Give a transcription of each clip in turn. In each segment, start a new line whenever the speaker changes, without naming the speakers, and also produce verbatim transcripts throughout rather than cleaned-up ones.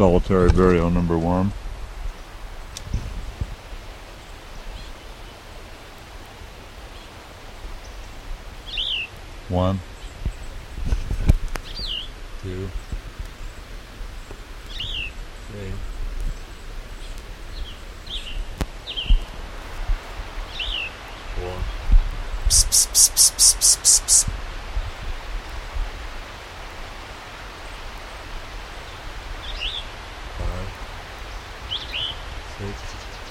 solitary burial number one. One, two, three, four,
Psst, psst, psst, psst, psst, psst, psst.
five, six,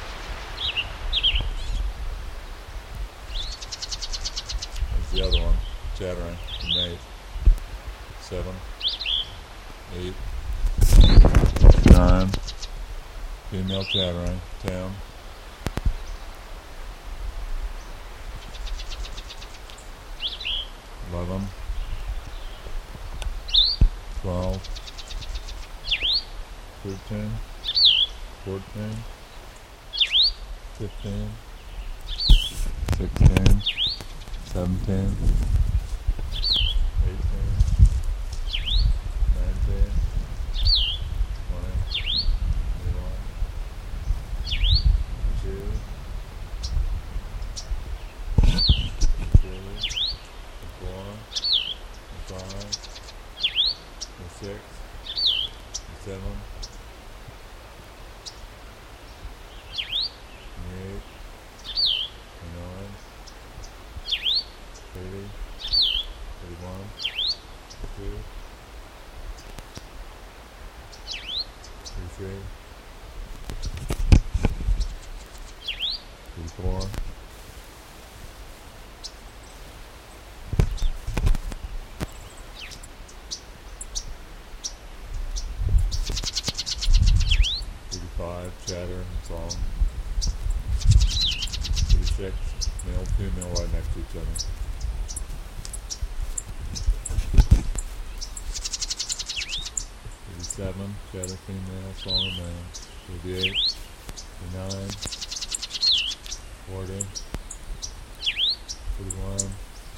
there's the other one, chattering, and eight, seven, eight, nine, female chattering, ten, eleven, twelve, thirteen, fourteen, fifteen, sixteen, seventeen, eighteen, nineteen, twenty, twenty-one, twenty-two, twenty-three, twenty-four, twenty-five, twenty-six, twenty-seven, twenty-eight, twenty-nine, thirty, thirty-one, thirty-two, thirty-three, thirty-four, thirty-five, chatter and song, thirty-six, male, female right next to each other. thirty-seven, chatter, female, song, and male. thirty-eight, thirty-nine, forty, forty-one,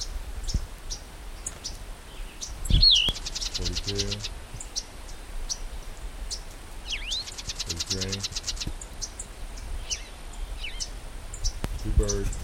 forty-two, forty-three, two birds.